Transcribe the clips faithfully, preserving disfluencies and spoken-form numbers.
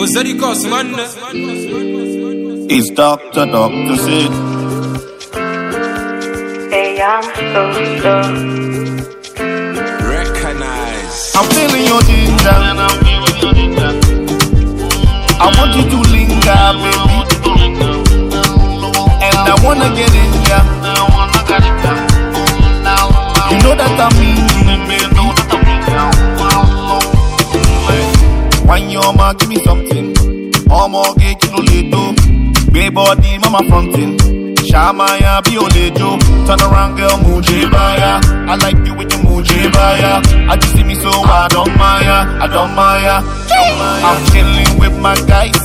Zedicus, man. It's Doctor Doctor Sid. Hey, I'm so, so. Recognize. I'm feeling your ginger, and I'm feeling your ginger. I want you to linger, baby, and I wanna get in ya. You know that I mean you, baby. When your ma give me something, all more get you no little. Baby body, mama fronting. Shamaya, be olejo. Turn around, girl, Muji Baya. I like you with your Muji Baya. I just see me so I don't Maya, I don't Maya. I'm chilling with my guys.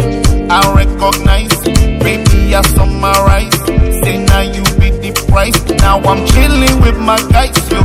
I recognize, baby, I summarize. Say now you be the price. Now I'm chilling with my guys, yo.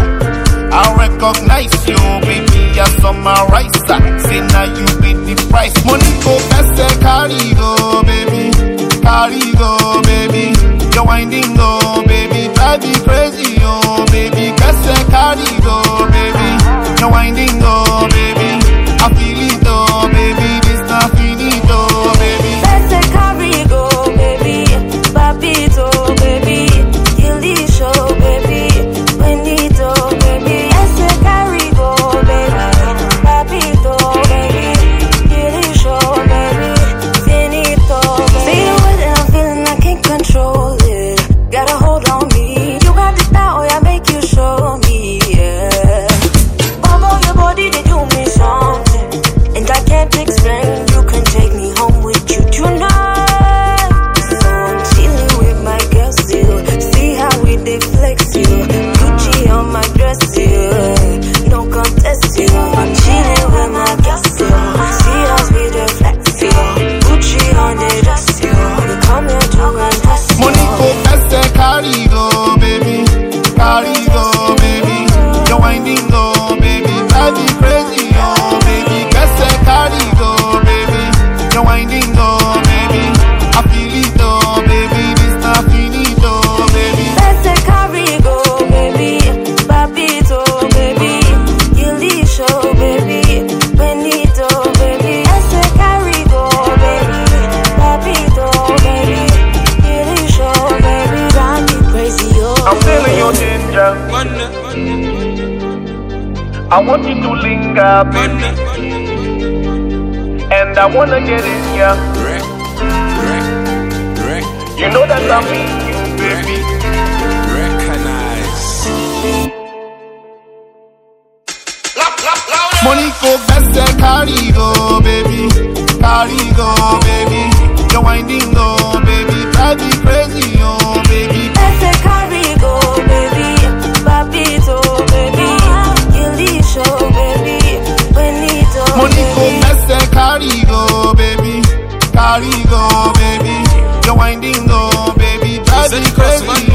I recognize you, baby, I summarize. Say now you be the price. Money go best, carry go, baby. Carry go, baby. You're winding go, baby. Drive me crazy, oh, baby. Best, carry go, baby. You're winding go, baby. I feel it, oh, baby. This not finito, baby. Best, carry go, baby. Papito, baby. Gilly show, baby. Benito, baby. Best, carry go, baby. Papito, baby. Gilly show, baby. Benito, baby. See the way that I'm feeling, I can't control it. Got a hold on me. You got the style, oh, yeah, make you show me, yeah. Bubble your body, they do me something. And I can't explain, you can take me home with you tonight. So I'm chilling with my girls still. See how we deflex you. Gucci on my dress still. No contest still. I'm chilling with my girls still. See how we deflex you. Gucci on the dress still. We come here to contest you. Money go best, carry go, baby. Carry go, baby. You're winding go, baby. Drive me crazy, oh, baby. Best, carry go, baby. You're winding go, baby. I feel it, oh, baby. This not finito, baby. Best carry go, baby. Papito, baby. Gilly show, baby. Benito, baby. Best carry go, baby. Papito, baby. Gilly show, baby. Drive me crazy, oh. I'm feeling your ginger. Man. I want you to linger, baby, and I wanna get in ya. Rec. Rec. Rec. You know that I mean you, baby. Recognize. Money go best, carry go, baby. Carry go, baby. You're winding go, baby. Drive me crazy, oh, baby. Best carry go, baby. Papito, baby. Gilly show, baby. Benito, Money go baby. best, carry go, baby. Carry go, baby. You're winding go, baby. Drive me Zedicus, crazy, man.